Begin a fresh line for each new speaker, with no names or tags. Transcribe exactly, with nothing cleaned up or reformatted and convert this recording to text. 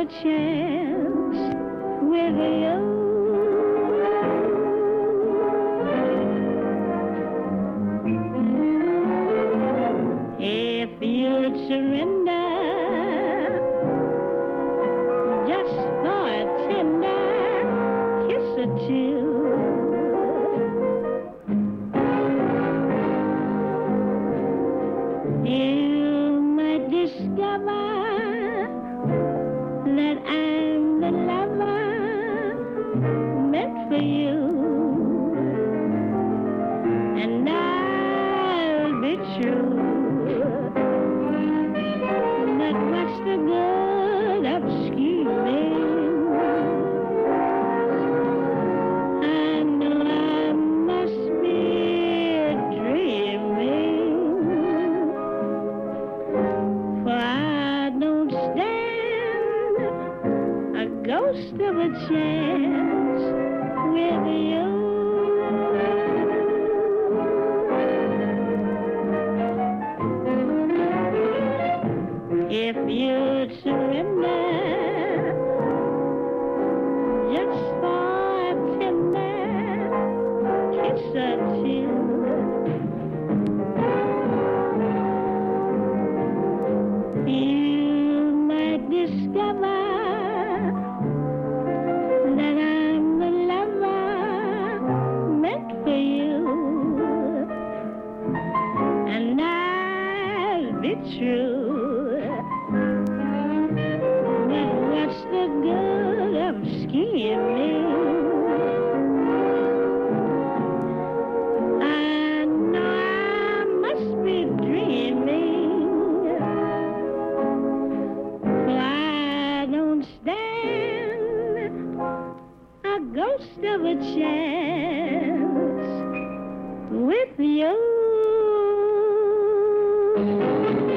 chance with you. If you'd surrender just for a tender kiss or two, you might discover that I'm the lover meant for you, and I'll be true. But what's the good of scheming? I know I must be dreaming, for I don't stand a ghost of a chance with you. If you'd surrender just for a tender kiss or two, you might discover that I'm the lover meant for you, and I'll be true. But what's the good of scheming? I know I must be dreaming, for I don't stand a ghost of a chance with you.